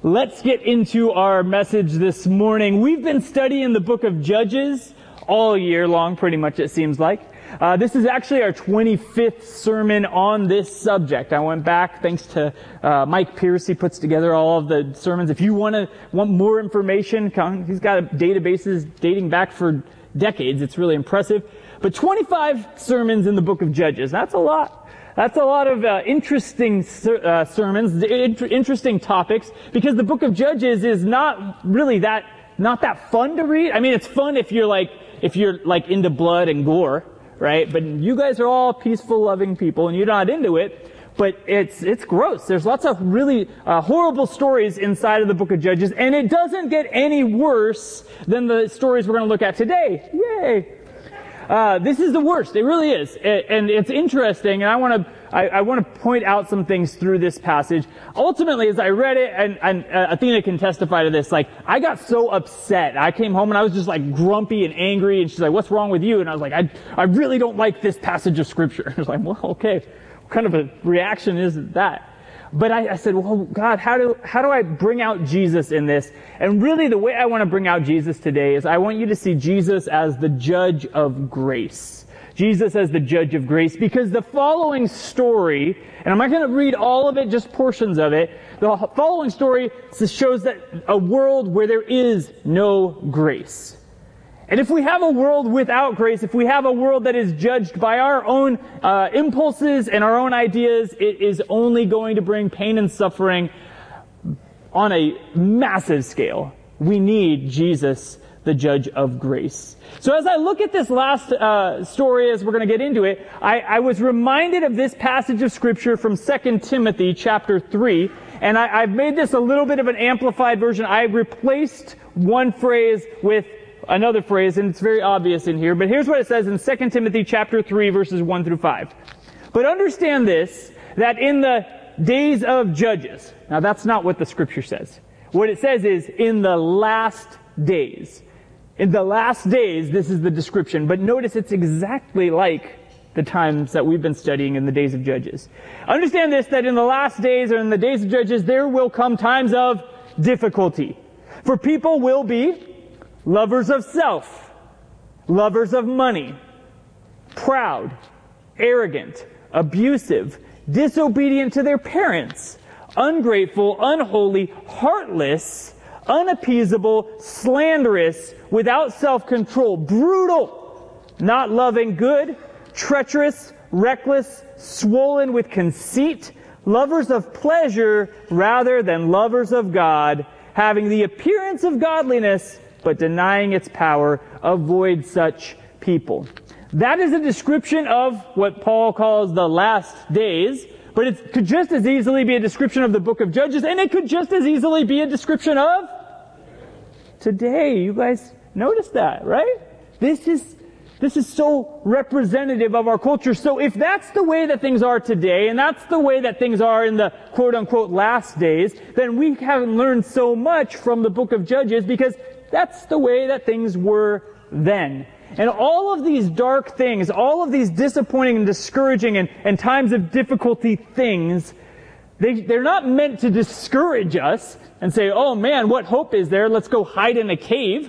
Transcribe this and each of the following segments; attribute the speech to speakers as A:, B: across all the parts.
A: Let's get into our message this morning. We've been studying the book of Judges all year long, pretty much it seems like. This is actually our 25th sermon on this subject. I went back, thanks to Mike Pierce, he puts together all of the sermons. If you want more information, he's got databases dating back for decades. It's really impressive. But 25 sermons in the book of Judges, that's a lot. That's a lot of interesting sermons, interesting topics, because the book of Judges is not that fun to read. I mean, it's fun if you're into blood and gore, right? But you guys are all peaceful, loving people, and you're not into it. But it's gross. There's lots of really horrible stories inside of the book of Judges, and it doesn't get any worse than the stories we're going to look at today. Yay! This is the worst. It really is. And it's interesting, and I want to point out some things through this passage. Ultimately, as I read it, and Athena can testify to this, I got so upset. I came home and I was just grumpy and angry, and she's like, "What's wrong with you?" And I was like, I really don't like this passage of scripture. I was like, well, okay. What kind of a reaction is that? But I said, well, God, how do I bring out Jesus in this? And really the way I want to bring out Jesus today is I want you to see Jesus as the judge of grace. Jesus as the judge of grace, because the following story, and I'm not going to read all of it, just portions of it. The following story shows that a world where there is no grace. And if we have a world without grace, if we have a world that is judged by our own impulses and our own ideas, it is only going to bring pain and suffering on a massive scale. We need Jesus, the judge of grace. So as I look at this last story, as we're going to get into it, I was reminded of this passage of scripture from 2 Timothy chapter 3. And I've made this a little bit of an amplified version. I replaced one phrase with another phrase, and it's very obvious in here, but here's what it says in 2 Timothy chapter 3, verses 1 through 5. But understand this, that in the days of Judges, now that's not what the scripture says. What it says is, in the last days. In the last days, this is the description, but notice it's exactly like the times that we've been studying in the days of Judges. Understand this, that in the last days, or in the days of Judges, there will come times of difficulty. For people will be lovers of self, lovers of money, proud, arrogant, abusive, disobedient to their parents, ungrateful, unholy, heartless, unappeasable, slanderous, without self-control, brutal, not loving good, treacherous, reckless, swollen with conceit, lovers of pleasure rather than lovers of God, having the appearance of godliness, but denying its power. Avoid such people. That is a description of what Paul calls the last days, but it could just as easily be a description of the book of Judges, and it could just as easily be a description of today. You guys notice that, right? This is so representative of our culture. So if that's the way that things are today, and that's the way that things are in the quote-unquote last days, then we haven't learned so much from the book of Judges, because that's the way that things were then. And all of these dark things, all of these disappointing and discouraging and times of difficulty things, they're not meant to discourage us and say, oh man, what hope is there? Let's go hide in a cave.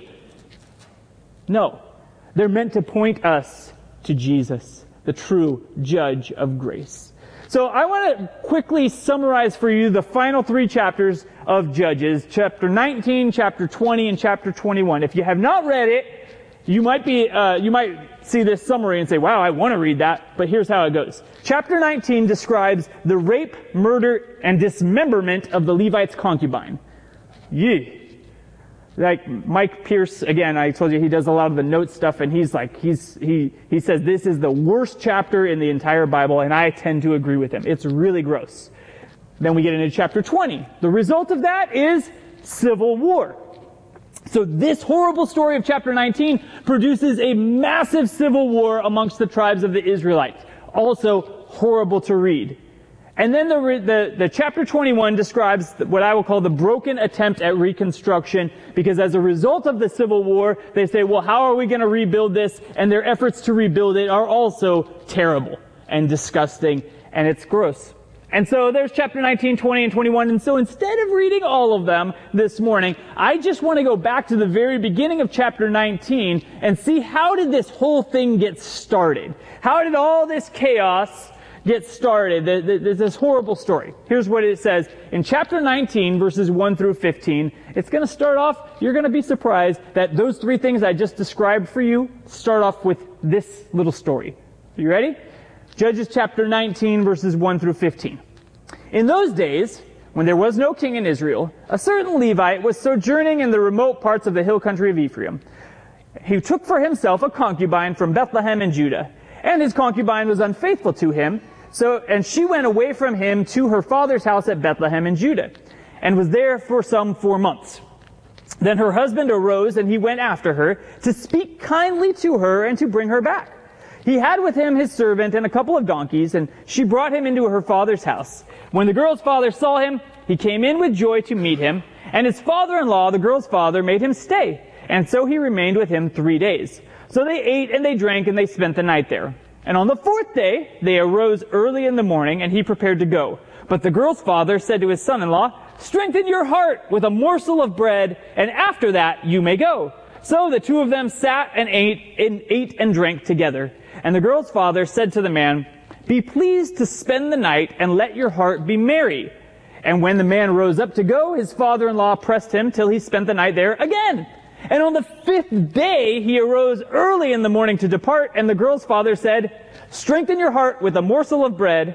A: No. They're meant to point us to Jesus, the true judge of grace. So I want to quickly summarize for you the final 3 chapters of Judges, chapter 19, chapter 20, and chapter 21. If you have not read it, you might see this summary and say, wow, I want to read that, but here's how it goes. Chapter 19 describes the rape, murder, and dismemberment of the Levite's concubine. Yee. Like Mike Pierce, again, I told you he does a lot of the note stuff, and he says this is the worst chapter in the entire Bible, and I tend to agree with him. It's really gross. Then we get into chapter 20. The result of that is civil war. So this horrible story of chapter 19 produces a massive civil war amongst the tribes of the Israelites. Also horrible to read. And then the chapter 21 describes what I will call the broken attempt at reconstruction, because as a result of the civil war, they say, well, how are we going to rebuild this? And their efforts to rebuild it are also terrible and disgusting, and it's gross. And so there's chapter 19, 20, and 21. And so instead of reading all of them this morning, I just want to go back to the very beginning of chapter 19 and see how did this whole thing get started? How did all this chaos get started? This horrible story. Here's what it says in chapter 19, verses 1 through 15. It's going to start off, you're going to be surprised that those three things I just described for you start off with this little story. Are you ready? Judges chapter 19, verses 1 through 15. In those days, when there was no king in Israel, a certain Levite was sojourning in the remote parts of the hill country of Ephraim. He took for himself a concubine from Bethlehem in Judah, and his concubine was unfaithful to him, and she went away from him to her father's house at Bethlehem in Judah, and was there for some 4 months. Then her husband arose, and he went after her to speak kindly to her and to bring her back. He had with him his servant and a couple of donkeys, and she brought him into her father's house. When the girl's father saw him, he came in with joy to meet him, and his father-in-law, the girl's father, made him stay. And so he remained with him 3 days. So they ate and they drank and they spent the night there. And on the 4th day, they arose early in the morning, and he prepared to go. But the girl's father said to his son-in-law, "Strengthen your heart with a morsel of bread, and after that you may go." So the two of them sat and ate and drank together. And the girl's father said to the man, "Be pleased to spend the night and let your heart be merry." And when the man rose up to go, his father-in-law pressed him till he spent the night there again. And on the 5th day he arose early in the morning to depart, and the girl's father said, "Strengthen your heart with a morsel of bread."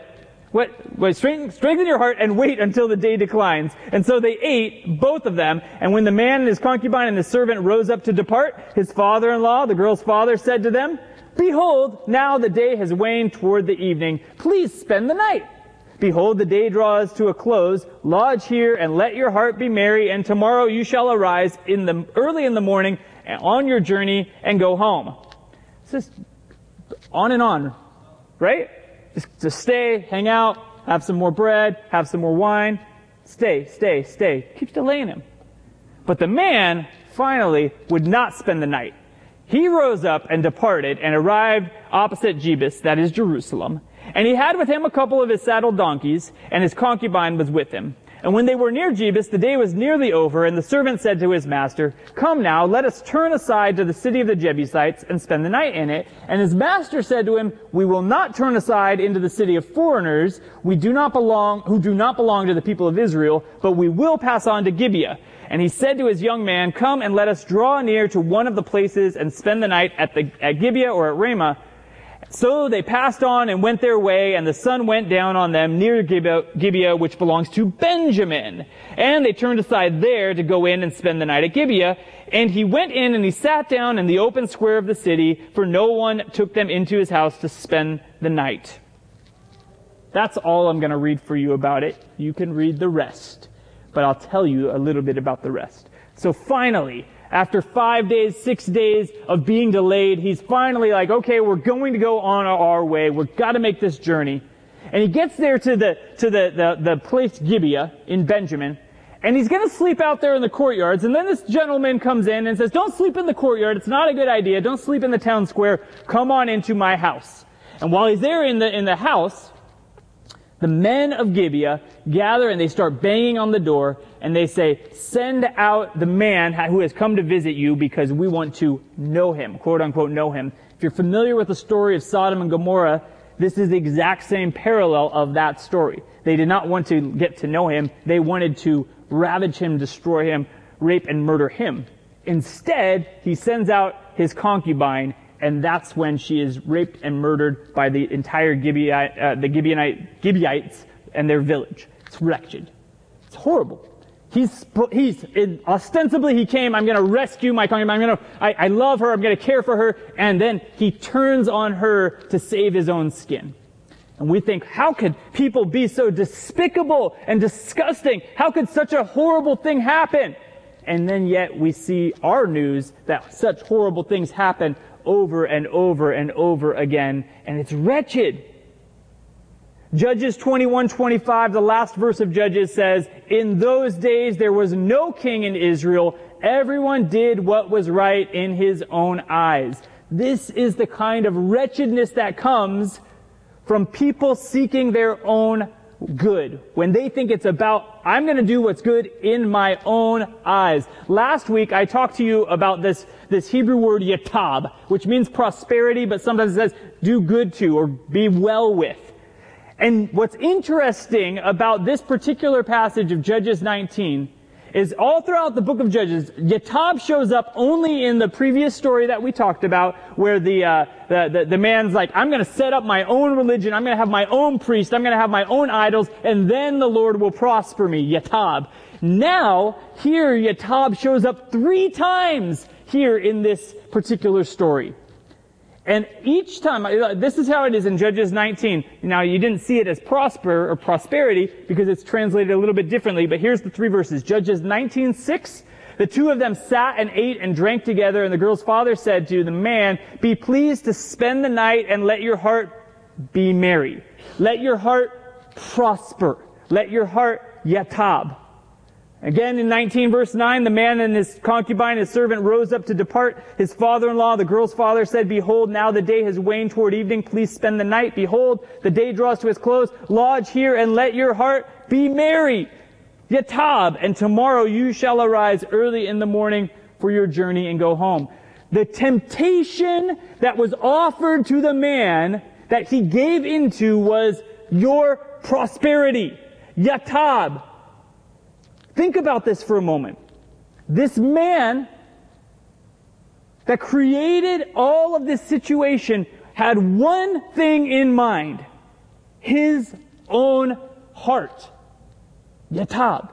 A: Strengthen your heart and wait until the day declines. And so they ate, both of them. And when the man and his concubine and his servant rose up to depart, his father-in-law, the girl's father, said to them, "Behold, now the day has waned toward the evening. Please spend the night. Behold, the day draws to a close. Lodge here and let your heart be merry, and tomorrow you shall arise early in the morning on your journey and go home." It's just on and on, right? Just stay, hang out, have some more bread, have some more wine. Stay. Keeps delaying him. But the man finally would not spend the night. He rose up and departed and arrived opposite Jebus, that is Jerusalem. And he had with him a couple of his saddled donkeys, and his concubine was with him. And when they were near Jebus, the day was nearly over, and the servant said to his master, "Come now, let us turn aside to the city of the Jebusites and spend the night in it." And his master said to him, "We will not turn aside into the city of foreigners, who do not belong to the people of Israel, but we will pass on to Gibeah." And he said to his young man, "Come and let us draw near to one of the places and spend the night at Gibeah or at Ramah." So they passed on and went their way, and the sun went down on them near Gibeah, which belongs to Benjamin. And they turned aside there to go in and spend the night at Gibeah. And he went in and he sat down in the open square of the city, for no one took them into his house to spend the night. That's all I'm going to read for you about it. You can read the rest, but I'll tell you a little bit about the rest. So finally, after 5 days, 6 days of being delayed, he's finally like, okay, we're going to go on our way. We've got to make this journey. And he gets there to the place Gibeah in Benjamin, and he's going to sleep out there in the courtyards. And then this gentleman comes in and says, "Don't sleep in the courtyard. It's not a good idea. Don't sleep in the town square. Come on into my house." And while he's there in the house, the men of Gibeah gather and they start banging on the door, and they say, "Send out the man who has come to visit you, because we want to know him," quote unquote know him. If you're familiar with the story of Sodom and Gomorrah, this is the exact same parallel of that story. They did not want to get to know him. They wanted to ravage him, destroy him, rape and murder him. Instead, he sends out his concubine, and that's when she is raped and murdered by the entire Gibeonites and their village. It's wretched. It's horrible. Ostensibly he came, "I'm going to rescue my concubine. I love her. I'm going to care for her." And then he turns on her to save his own skin. And we think, how could people be so despicable and disgusting? How could such a horrible thing happen? And then yet we see our news that such horrible things happen over and over and over again, and it's wretched. Judges 21:25, the last verse of Judges says, "In those days there was no king in Israel. Everyone did what was right in his own eyes." This is the kind of wretchedness that comes from people seeking their own good, when they think it's about, I'm going to do what's good in my own eyes. Last week, I talked to you about this Hebrew word yatab, which means prosperity, but sometimes it says do good to or be well with. And what's interesting about this particular passage of Judges 19 is all throughout the book of Judges, yatab shows up only in the previous story that we talked about, where the man's like, I'm going to set up my own religion, I'm going to have my own priest, I'm going to have my own idols, and then the Lord will prosper me, yatab. Now, here, yatab shows up 3 times here in this particular story. And each time, this is how it is in Judges 19. Now, you didn't see it as prosper or prosperity because it's translated a little bit differently, but here's the 3 verses. Judges 19:6. The 2 of them sat and ate and drank together, and the girl's father said to the man, be pleased to spend the night and let your heart be merry. Let your heart prosper. Let your heart yatab. Again, in 19 verse 9, the man and his concubine, his servant, rose up to depart. His father-in-law, the girl's father, said, behold, now the day has waned toward evening. Please spend the night. Behold, the day draws to its close. Lodge here and let your heart be merry. Yatab, and tomorrow you shall arise early in the morning for your journey and go home. The temptation that was offered to the man that he gave into was your prosperity. Yatab. Think about this for a moment. This man that created all of this situation had one thing in mind. His own heart. Yatab.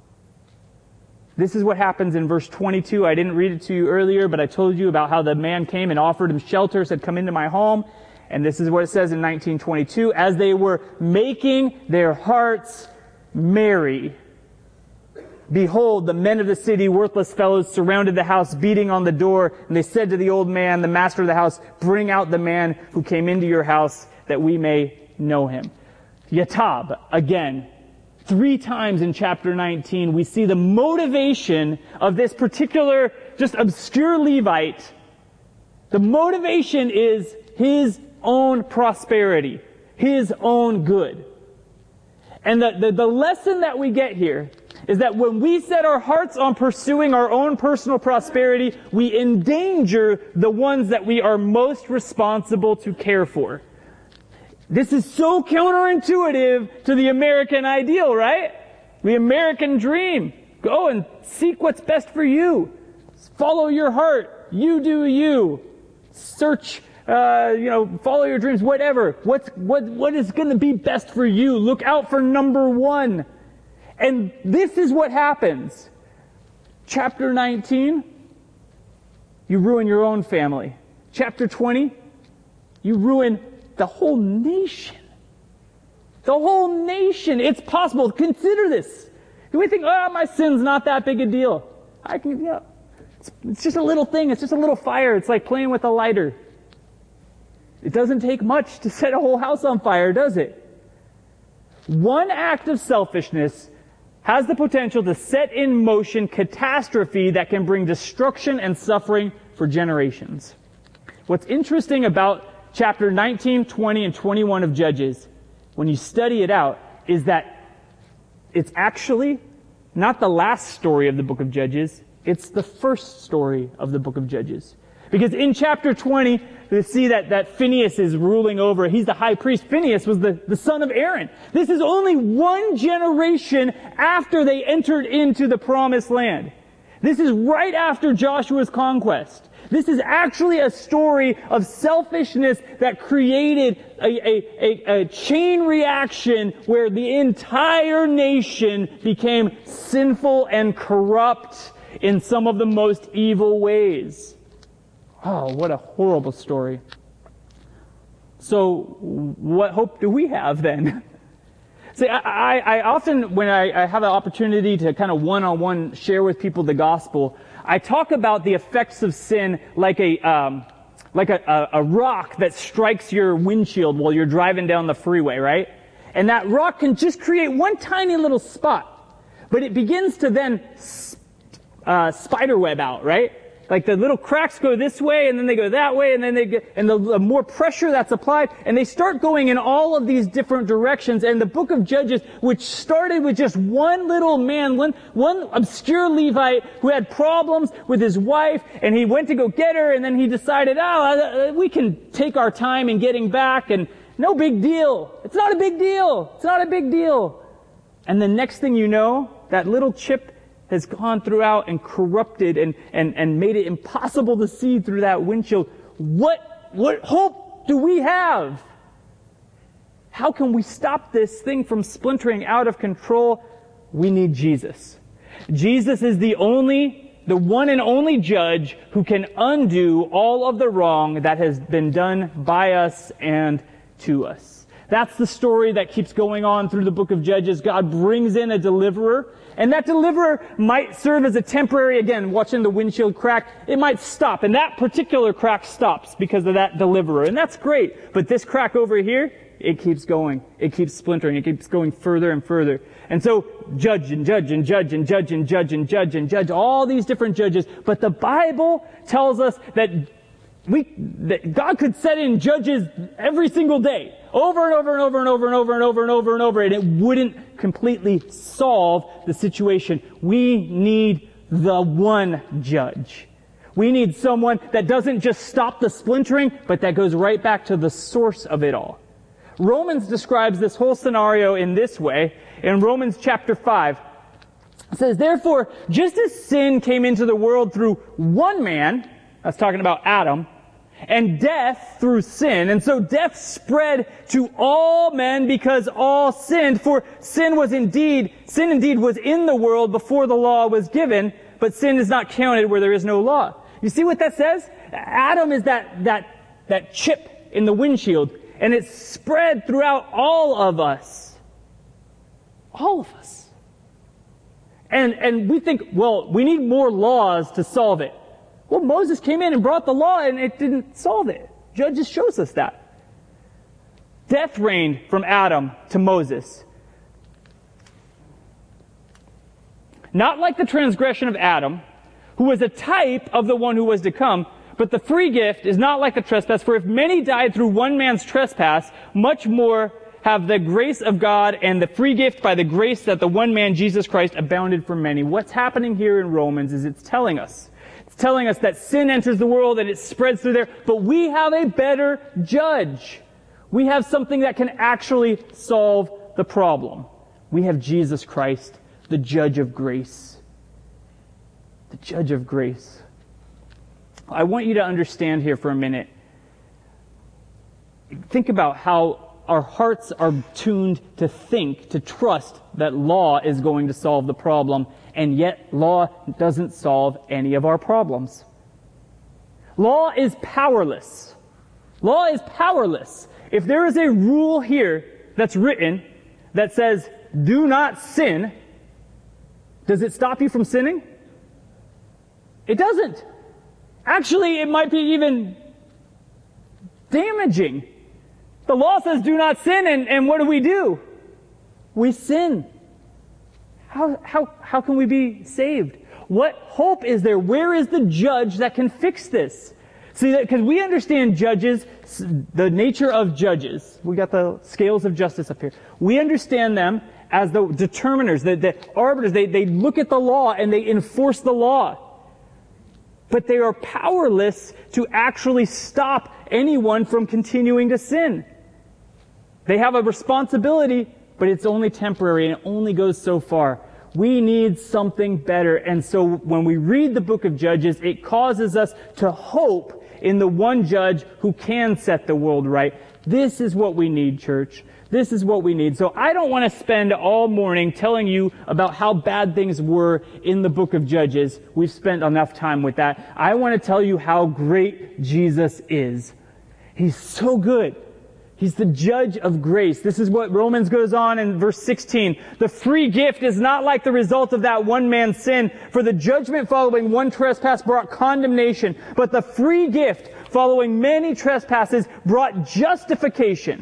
A: This is what happens in verse 22. I didn't read it to you earlier, but I told you about how the man came and offered him shelter, said, come into my home. And this is what it says in 19:22. As they were making their hearts merry, behold, the men of the city, worthless fellows, surrounded the house, beating on the door. And they said to the old man, the master of the house, bring out the man who came into your house that we may know him. Yatab, again, 3 times in chapter 19, we see the motivation of this particular, just obscure Levite. The motivation is his own prosperity, his own good. And the lesson that we get here is that when we set our hearts on pursuing our own personal prosperity, we endanger the ones that we are most responsible to care for. This is so counterintuitive to the American ideal, right? The American dream. Go and seek what's best for you. Follow your heart. You do you. Search, follow your dreams, whatever. What is going to be best for you? Look out for number 1. And this is what happens. Chapter 19, you ruin your own family. Chapter 20, you ruin the whole nation. The whole nation. It's possible. Consider this. Do we think, my sin's not that big a deal? It's just a little thing. It's just a little fire. It's like playing with a lighter. It doesn't take much to set a whole house on fire, does it? One act of selfishness has the potential to set in motion catastrophe that can bring destruction and suffering for generations. What's interesting about chapter 19, 20, and 21 of Judges, when you study it out, is that it's actually not the last story of the book of Judges, it's the first story of the book of Judges. Because in chapter 20, we see that Phinehas is ruling over. He's the high priest. Phinehas was the son of Aaron. This is only 1 generation after they entered into the promised land. This is right after Joshua's conquest. This is actually a story of selfishness that created a chain reaction where the entire nation became sinful and corrupt in some of the most evil ways. Oh, what a horrible story. So, what hope do we have then? See, I often, when I have an opportunity to kind of one-on-one share with people the gospel, I talk about the effects of sin like a rock that strikes your windshield while you're driving down the freeway, right? And that rock can just create one tiny little spot, but it begins to then spiderweb out, right? like the little cracks go this way, and then they go that way, and then the more pressure that's applied, and they start going in all of these different directions. And the book of Judges, which started with just one little man, one obscure Levite who had problems with his wife, and he went to go get her, and then he decided, we can take our time in getting back, and no big deal. It's not a big deal. It's not a big deal. And the next thing you know, that little chip has gone throughout and corrupted and made it impossible to see through that windshield. What hope do we have? How can we stop this thing from splintering out of control? We need Jesus. Jesus is the one and only judge who can undo all of the wrong that has been done by us and to us. That's the story that keeps going on through the book of Judges. God brings in a deliverer, and that deliverer might serve as a temporary, again, watching the windshield crack, it might stop, and that particular crack stops because of that deliverer, and that's great. But this crack over here, it keeps going. It keeps splintering. It keeps going further and further. And so, judge and judge and judge and judge and judge and judge and judge, all these different judges. But the Bible tells us that God could set in judges every single day, over and over and over and over and over and over and over and over, and it wouldn't completely solve the situation. We need the one judge. We need someone that doesn't just stop the splintering, but that goes right back to the source of it all. Romans describes this whole scenario in this way. In Romans chapter 5, it says, "Therefore, just as sin came into the world through one man," that's talking about Adam, "and death through sin. And so death spread to all men because all sinned. For sin indeed was in the world before the law was given, but sin is not counted where there is no law." You see what that says? Adam is that chip in the windshield, and it's spread throughout all of us. All of us. And we think, well, we need more laws to solve it. Well, Moses came in and brought the law, and it didn't solve it. Judges shows us that. Death reigned from Adam to Moses. Not like the transgression of Adam, who was a type of the one who was to come, but the free gift is not like the trespass. For if many died through one man's trespass, much more have the grace of God and the free gift by the grace that the one man, Jesus Christ, abounded for many. What's happening here in Romans is it's telling us that sin enters the world and it spreads through there, but we have a better judge. We have something that can actually solve the problem. We have Jesus Christ, the judge of grace. The judge of grace. I want you to understand here for a minute. Think about how our hearts are tuned to think, to trust that law is going to solve the problem, and yet law doesn't solve any of our problems. Law is powerless. Law is powerless. If there is a rule here that's written that says, do not sin, does it stop you from sinning? It doesn't. Actually, it might be even damaging. The law says do not sin, and what do? We sin. How can we be saved? What hope is there? Where is the judge that can fix this? See, because we understand judges, the nature of judges. We got the scales of justice up here. We understand them as the determiners, the arbiters. They look at the law and they enforce the law. But they are powerless to actually stop anyone from continuing to sin. They have a responsibility, but it's only temporary and it only goes so far. We need something better. And so when we read the book of Judges, it causes us to hope in the one judge who can set the world right. This is what we need, church. This is what we need. So I don't want to spend all morning telling you about how bad things were in the book of Judges. We've spent enough time with that. I want to tell you how great Jesus is. He's so good. He's the judge of grace. This is what Romans goes on in verse 16. The free gift is not like the result of that one man's sin, for the judgment following one trespass brought condemnation, but the free gift following many trespasses brought justification.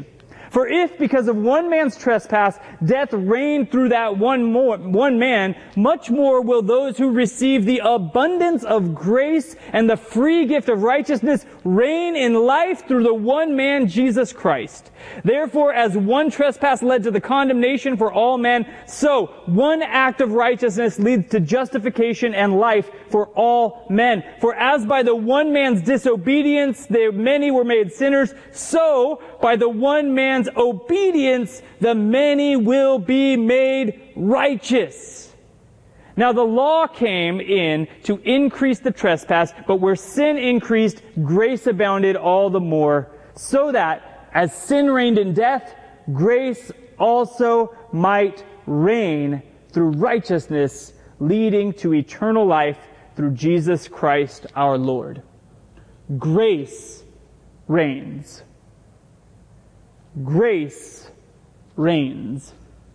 A: For if, because of one man's trespass, death reigned through that one man, much more will those who receive the abundance of grace and the free gift of righteousness reign in life through the one man, Jesus Christ. Therefore, as one trespass led to the condemnation for all men, so one act of righteousness leads to justification and life for all men. For as by the one man's disobedience the many were made sinners, so by the one man's obedience the many will be made righteous. Now the law came in to increase the trespass, but where sin increased, grace abounded all the more, so that as sin reigned in death, grace also might reign through righteousness, leading to eternal life through Jesus Christ our Lord. Grace reigns. Grace reigns.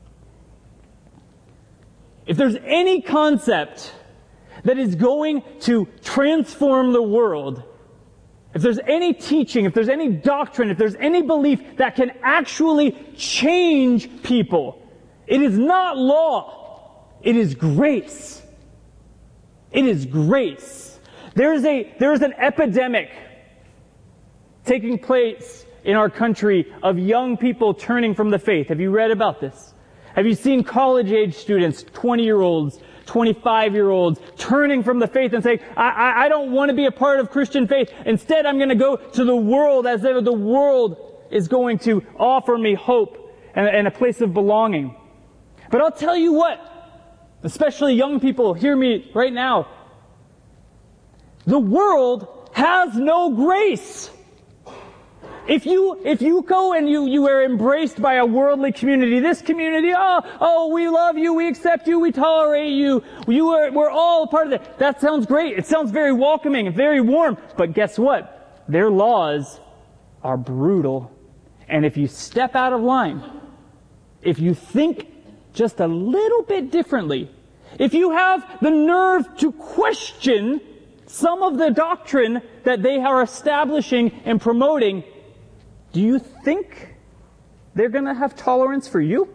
A: If there's any concept that is going to transform the world, if there's any teaching, if there's any doctrine, if there's any belief that can actually change people, it is not law. It is grace. It is grace. There is an epidemic taking place in our country of young people turning from the faith. Have you read about this? Have you seen college-age students, 20-year-olds, 25-year-olds, turning from the faith and saying, I don't want to be a part of Christian faith. Instead, I'm going to go to the world as though the world is going to offer me hope and a place of belonging. But I'll tell you what, especially young people, hear me right now. The world has no grace. If you go and you are embraced by a worldly community, this community, oh, we love you, we accept you, we tolerate you, we're all part of it. That sounds great. It sounds very welcoming and very warm. But guess what? Their laws are brutal. And if you step out of line, if you think just a little bit differently, if you have the nerve to question some of the doctrine that they are establishing and promoting, do you think they're going to have tolerance for you?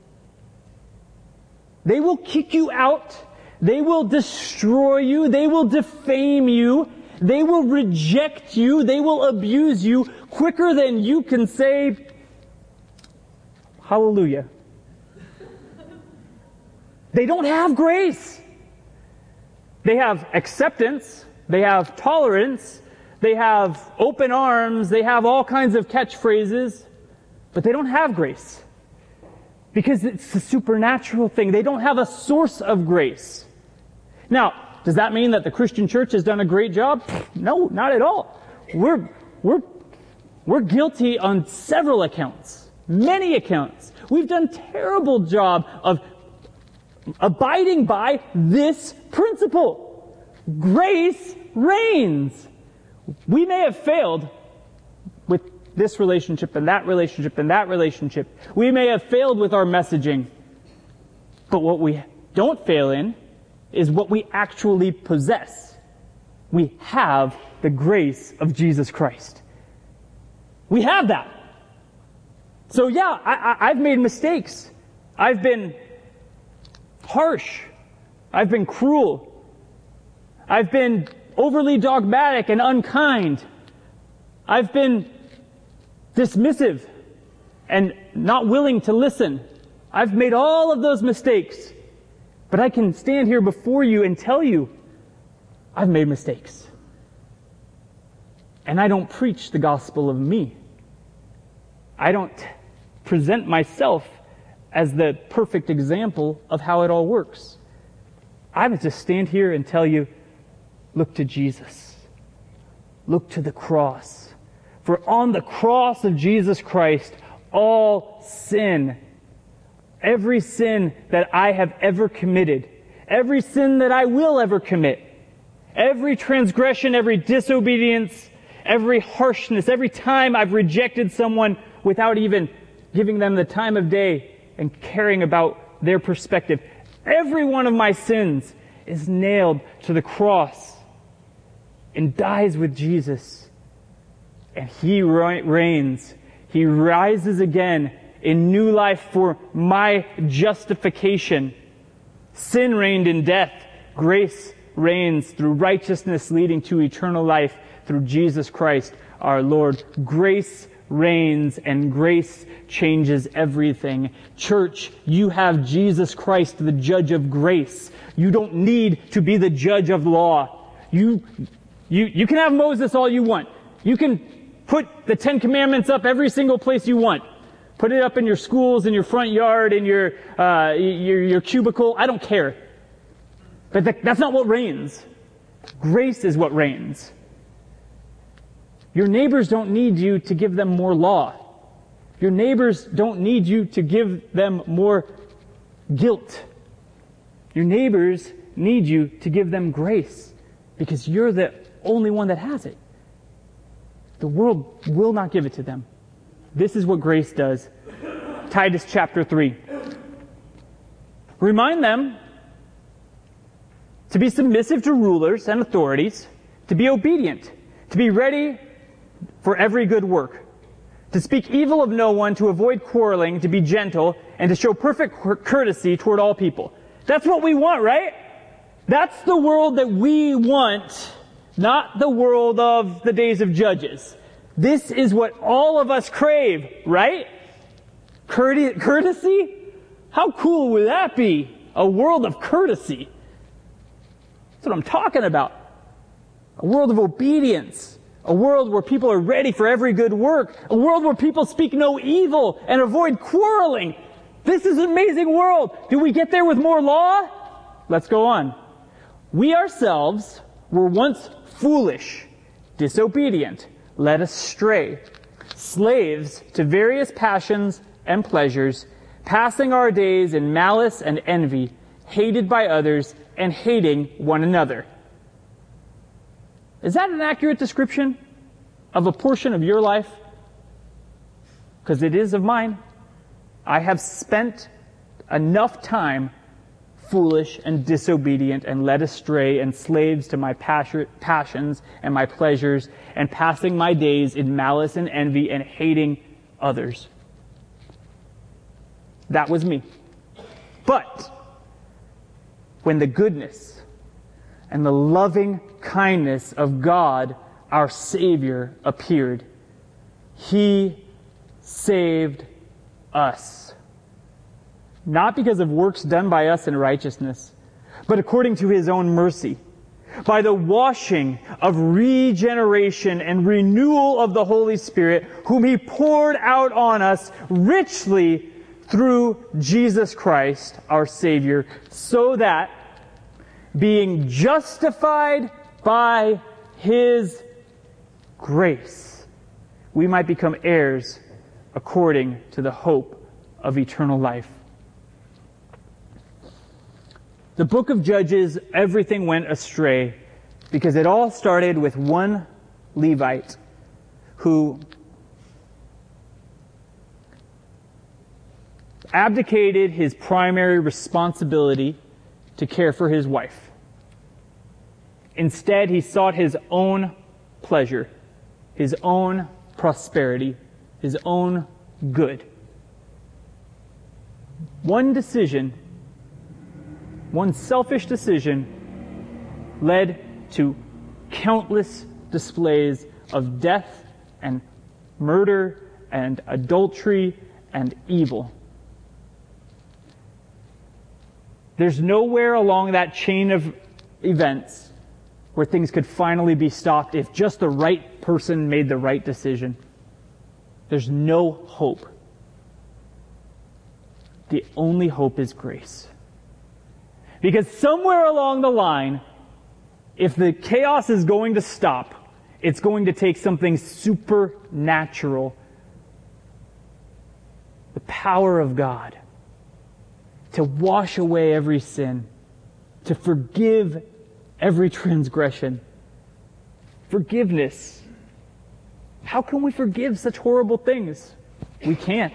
A: They will kick you out. They will destroy you. They will defame you. They will reject you. They will abuse you quicker than you can say, hallelujah. They don't have grace. They have acceptance. They have tolerance. They have open arms, they have all kinds of catchphrases, but they don't have grace. Because it's a supernatural thing. They don't have a source of grace. Now, does that mean that the Christian church has done a great job? No, not at all. We're guilty on several accounts, many accounts. We've done a terrible job of abiding by this principle. Grace reigns. We may have failed with this relationship and that relationship and that relationship. We may have failed with our messaging. But what we don't fail in is what we actually possess. We have the grace of Jesus Christ. We have that. So yeah, I've made mistakes. I've been harsh. I've been cruel. I've been overly dogmatic and unkind. I've been dismissive and not willing to listen. I've made all of those mistakes. But I can stand here before you and tell you, I've made mistakes. And I don't preach the gospel of me. I don't present myself as the perfect example of how it all works. I would just stand here and tell you, look to Jesus. Look to the cross. For on the cross of Jesus Christ, all sin, every sin that I have ever committed, every sin that I will ever commit, every transgression, every disobedience, every harshness, every time I've rejected someone without even giving them the time of day and caring about their perspective, every one of my sins is nailed to the cross and dies with Jesus. And He reigns. He rises again in new life for my justification. Sin reigned in death. Grace reigns through righteousness leading to eternal life through Jesus Christ our Lord. Grace reigns and grace changes everything. Church, you have Jesus Christ, the judge of grace. You don't need to be the judge of law. You can have Moses all you want. You can put the 10 Commandments up every single place you want. Put it up in your schools, in your front yard, in your cubicle. I don't care. But that's not what reigns. Grace is what reigns. Your neighbors don't need you to give them more law. Your neighbors don't need you to give them more guilt. Your neighbors need you to give them grace because you're the only one that has it. The world will not give it to them. This is what grace does. Titus chapter 3. Remind them to be submissive to rulers and authorities, to be obedient, to be ready for every good work, to speak evil of no one, to avoid quarreling, to be gentle, and to show perfect courtesy toward all people. That's what we want, right? That's the world that we want, not the world of the days of Judges. This is what all of us crave, right? Courtesy? How cool would that be? A world of courtesy. That's what I'm talking about. A world of obedience. A world where people are ready for every good work. A world where people speak no evil and avoid quarreling. This is an amazing world. Do we get there with more law? Let's go on. We ourselves were once foolish, disobedient, led astray, slaves to various passions and pleasures, passing our days in malice and envy, hated by others and hating one another. Is that an accurate description of a portion of your life? Because it is of mine. I have spent enough time foolish and disobedient and led astray and slaves to my passions and my pleasures and passing my days in malice and envy and hating others. That was me. But when the goodness and the loving kindness of God, our Savior, appeared, He saved us. Not because of works done by us in righteousness, but according to His own mercy, by the washing of regeneration and renewal of the Holy Spirit, whom He poured out on us richly through Jesus Christ, our Savior, so that, being justified by His grace, we might become heirs according to the hope of eternal life. The book of Judges, everything went astray because it all started with one Levite who abdicated his primary responsibility to care for his wife. Instead, he sought his own pleasure, his own prosperity, his own good. One decision, one selfish decision, led to countless displays of death and murder and adultery and evil. There's nowhere along that chain of events where things could finally be stopped if just the right person made the right decision. There's no hope. The only hope is grace. Because somewhere along the line, if the chaos is going to stop, it's going to take something supernatural. The power of God to wash away every sin, to forgive every transgression. Forgiveness. How can we forgive such horrible things? We can't.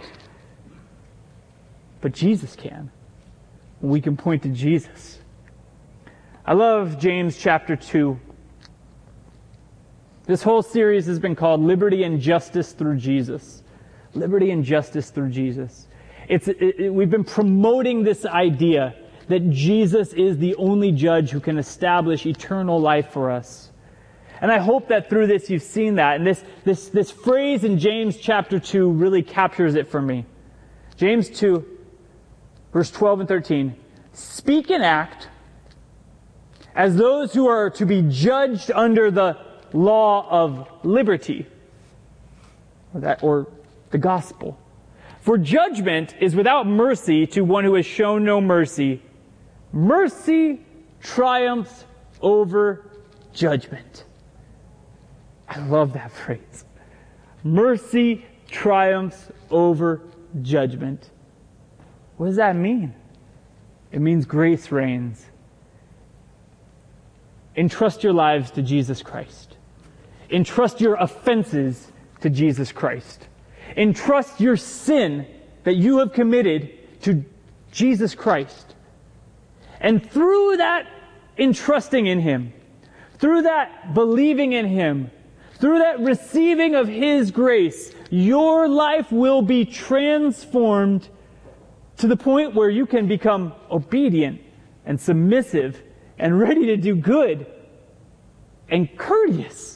A: But Jesus can. We can point to Jesus. I love James chapter 2. This whole series has been called Liberty and Justice Through Jesus. Liberty and justice through Jesus. We've been promoting this idea that Jesus is the only judge who can establish eternal life for us. And I hope that through this you've seen that. And this phrase in James chapter 2 really captures it for me. James 2, verse 12 and 13. Speak and act as those who are to be judged under the law of liberty, or the gospel. For judgment is without mercy to one who has shown no mercy. Mercy triumphs over judgment. I love that phrase. Mercy triumphs over judgment. What does that mean? It means grace reigns. Entrust your lives to Jesus Christ. Entrust your offenses to Jesus Christ. Entrust your sin that you have committed to Jesus Christ. And through that entrusting in Him, through that believing in Him, through that receiving of His grace, your life will be transformed to the point where you can become obedient and submissive and ready to do good and courteous.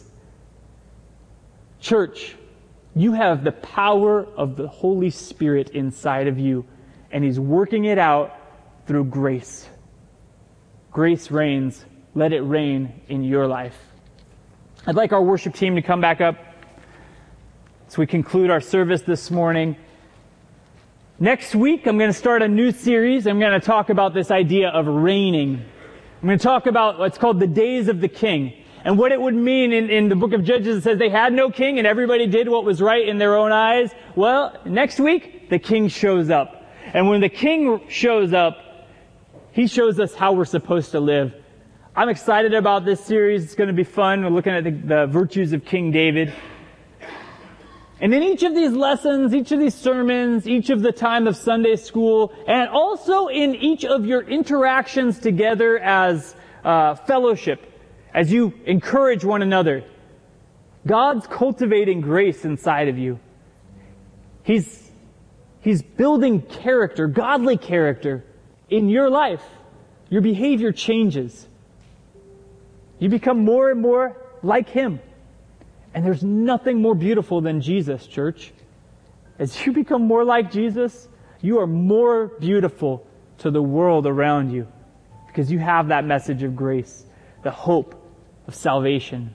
A: Church, you have the power of the Holy Spirit inside of you, and He's working it out through grace. Grace reigns. Let it reign in your life. I'd like our worship team to come back up as we conclude our service this morning. Next week, I'm going to start a new series. I'm going to talk about this idea of reigning. I'm going to talk about what's called the days of the king. And what it would mean in the book of Judges, it says they had no king and everybody did what was right in their own eyes. Well, next week, the king shows up. And when the king shows up, he shows us how we're supposed to live. I'm excited about this series. It's going to be fun. We're looking at the virtues of King David. And in each of these lessons, each of these sermons, each of the time of Sunday school, and also in each of your interactions together as fellowship, as you encourage one another, God's cultivating grace inside of you. He's building character, godly character, in your life. Your behavior changes. You become more and more like Him. And there's nothing more beautiful than Jesus, church. As you become more like Jesus, you are more beautiful to the world around you because you have that message of grace, the hope of salvation.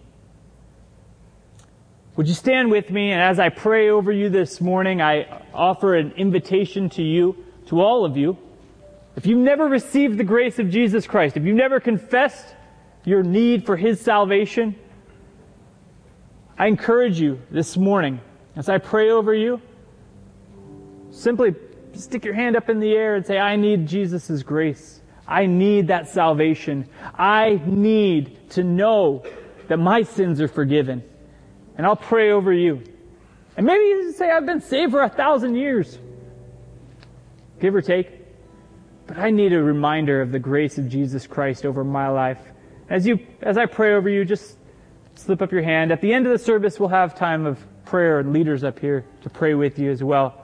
A: Would you stand with me? And as I pray over you this morning, I offer an invitation to you, to all of you. If you've never received the grace of Jesus Christ, if you've never confessed your need for His salvation, I encourage you this morning, as I pray over you, simply stick your hand up in the air and say, I need Jesus' grace. I need that salvation. I need to know that my sins are forgiven. And I'll pray over you. And maybe you say, I've been saved for 1,000 years. Give or take. But I need a reminder of the grace of Jesus Christ over my life. As I pray over you, just slip up your hand. At the end of the service, we'll have time of prayer and leaders up here to pray with you as well.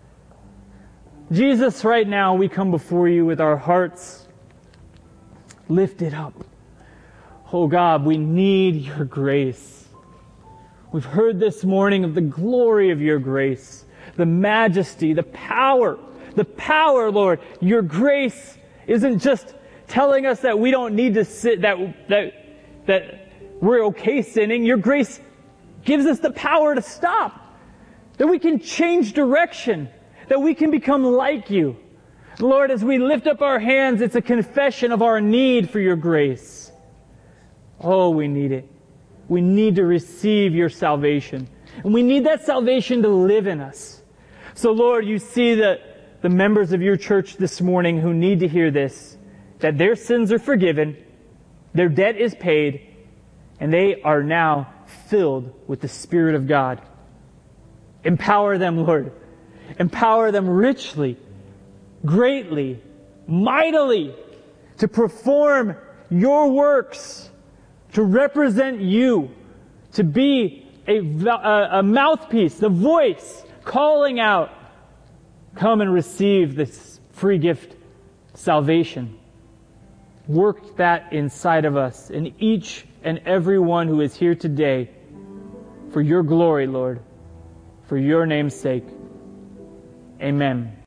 A: Jesus, right now we come before you with our hearts lifted up. Oh God, we need your grace. We've heard this morning of the glory of your grace, the majesty, the power, Lord. Your grace isn't just telling us that we don't need to sit, that we're okay sinning. Your grace gives us the power to stop, that we can change direction, that we can become like you. Lord, as we lift up our hands, it's a confession of our need for your grace. Oh, we need it. We need to receive your salvation. And we need that salvation to live in us. So Lord, you see the members of your church this morning who need to hear this, that their sins are forgiven, their debt is paid, and they are now filled with the Spirit of God. Empower them, Lord. Empower them richly, greatly, mightily, to perform your works, to represent you, to be a mouthpiece, the voice calling out, come and receive this free gift, salvation. Work that inside of us, in each and every one who is here today, for your glory, Lord, for your name's sake. Amen.